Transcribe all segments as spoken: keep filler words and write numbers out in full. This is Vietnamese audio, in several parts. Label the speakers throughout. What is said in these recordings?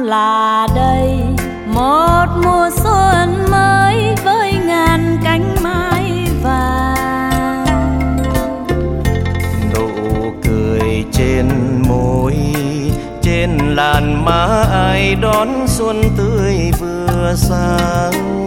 Speaker 1: là đây, một mùa xuân mới với ngàn cánh mai vàng.
Speaker 2: Nụ cười trên môi, trên làn má ai đón xuân tươi vừa sáng.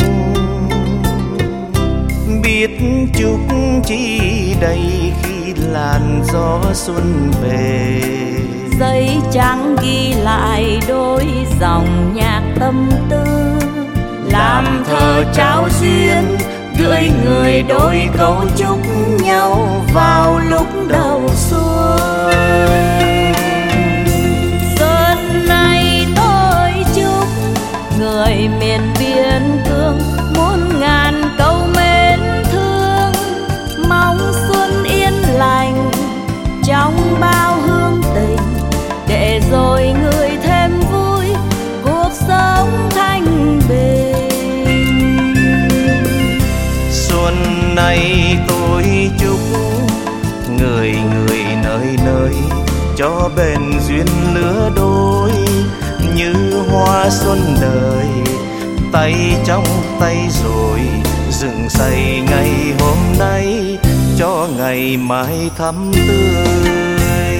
Speaker 2: Biết chúc chi đây khi làn gió xuân về,
Speaker 1: giấy trắng ghi lại đôi dòng nhạc tâm tư, làm thơ trao duyên gửi người đôi câu chúc nhau vào lúc đầu xuân. Xuân này tôi chúc người miền biên cương muôn ngàn câu mến thương, mong xuân yên lành trong bao hương tình, để rồi người thêm vui cuộc sống thanh bình.
Speaker 2: Xuân này tôi chúc người người nơi nơi cho bền duyên lứa đôi, như hoa xuân đời tay trong tay rồi dựng xây ngày hôm nay cho ngày mai thắm tươi.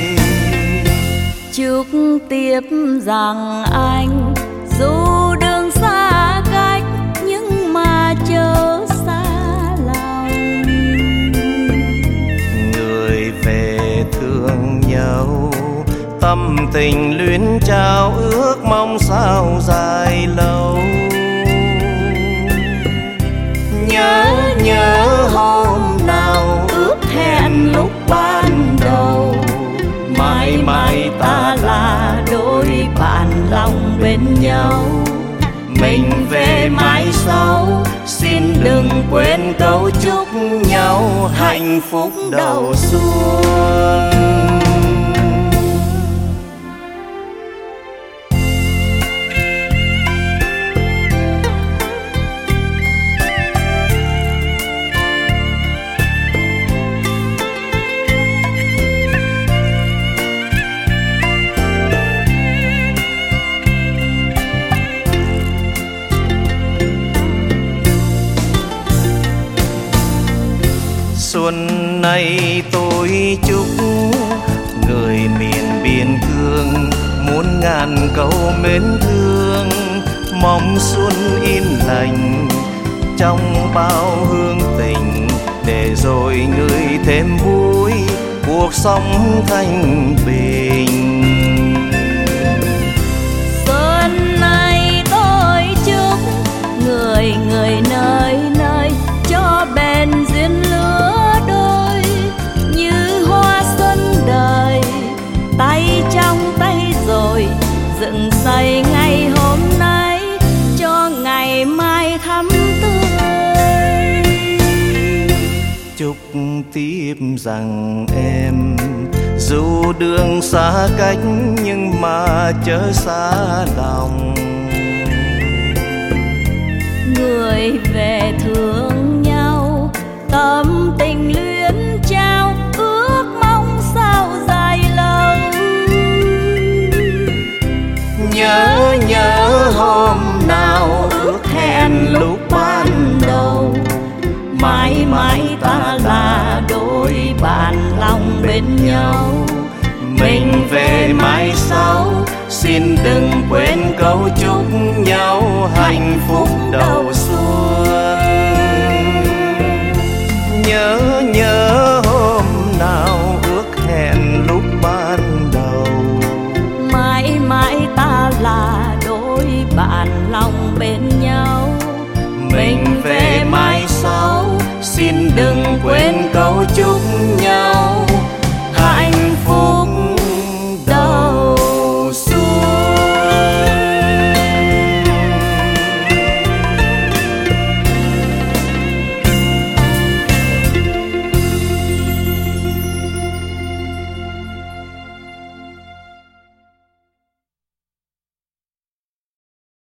Speaker 1: Chúc tiếp rằng anh dù đường xa cách nhưng mà chớ xa lòng,
Speaker 2: người về thương nhau tâm tình luyến trao ước mong sao dài lâu.
Speaker 1: Nhớ nhớ hôm nào ước hẹn lúc ban đầu, mãi mãi ta là đôi bạn lòng bên nhau. Mình về mãi sau xin đừng quên câu chúc nhau hạnh phúc đầu xuân.
Speaker 2: Xuân này tôi chúc người miền biên cương muôn ngàn câu mến thương, mong xuân yên lành trong bao hương tình, để rồi người thêm vui cuộc sống thanh bình.
Speaker 1: Xuân này tôi chúc người người nơi nơi cho bền duyên lứa đôi, như hoa xuân đời tay trong tay rồi dựng xây ngày hôm nay cho ngày mai thắm tươi.
Speaker 2: Chúc tiếp rằng em dù đường xa cách nhưng mà chớ xa lòng,
Speaker 1: người về thương nhau tâm tình luyến trao ước mong sao dài lâu.
Speaker 2: Nhớ nhớ hôm nào ước hẹn lúc ban đầu,
Speaker 1: mãi mãi ta là đôi bạn lòng bên nhau.
Speaker 2: Mình về mãi sau xin đừng quên câu chúc nhau hạnh phúc đầu xuân. Nhớ nhớ hôm nào ước hẹn lúc ban đầu,
Speaker 1: mãi mãi ta là đôi bạn lòng bên nhau.
Speaker 2: Mình